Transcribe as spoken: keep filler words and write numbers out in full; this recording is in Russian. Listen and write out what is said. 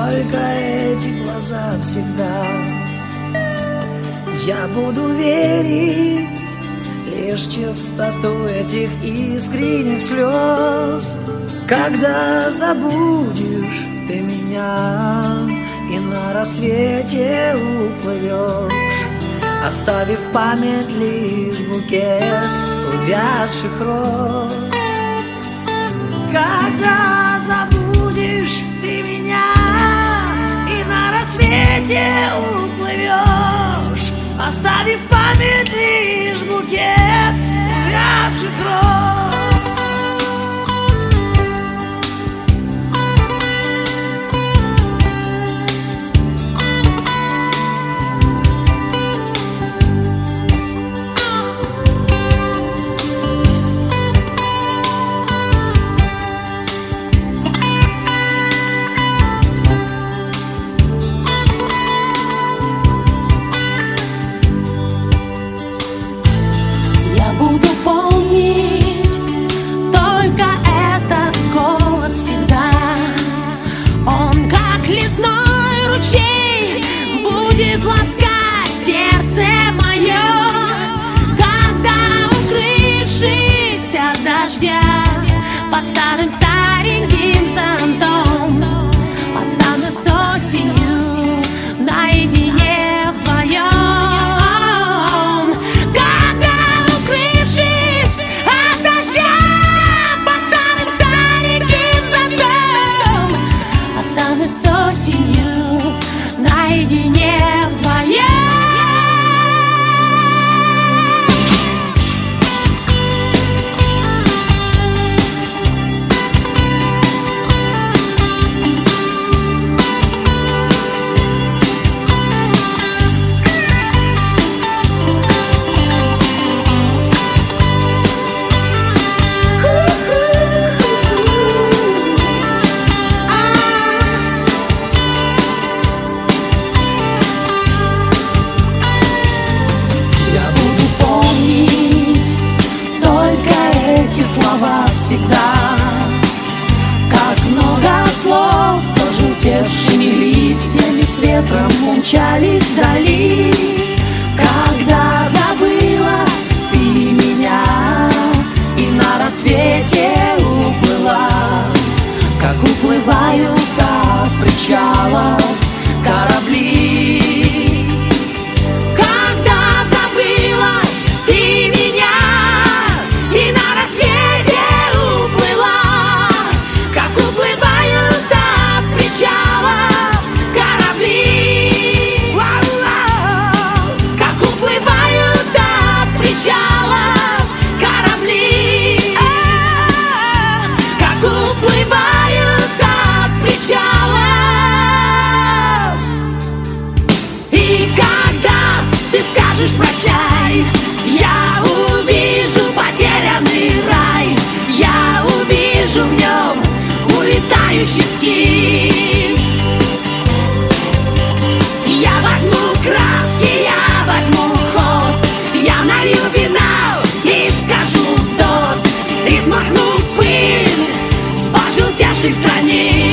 только эти глаза всегда. Я буду верить лишь в чистоту этих искренних слез, когда забудешь ты меня и на рассвете уплывешь, оставив в память лишь букет увядших роз. Когда забудешь ты меня и на рассвете уплывешь, оставив в память лишь букет увядших роз. Буду помнить только этот голос всегда. Он, как лесной ручей, будет ласкать сердце мое, когда, укрывшись от дождя под старым стареньким зонтом, останусь осенью наедине вдвоем. С осенью наедине вдвоем. Слова всегда, как много слов, пожелтевшими листьями с ветром умчались вдали. Когда забыла ты меня и на рассвете уплыла, как уплывают от причалов корабли. Прощай, я увижу потерянный рай, я увижу в нем улетающих птиц. Я возьму краски, я возьму холст, я налью вина и скажу тост, и смахну пыль с пожелтевших страниц.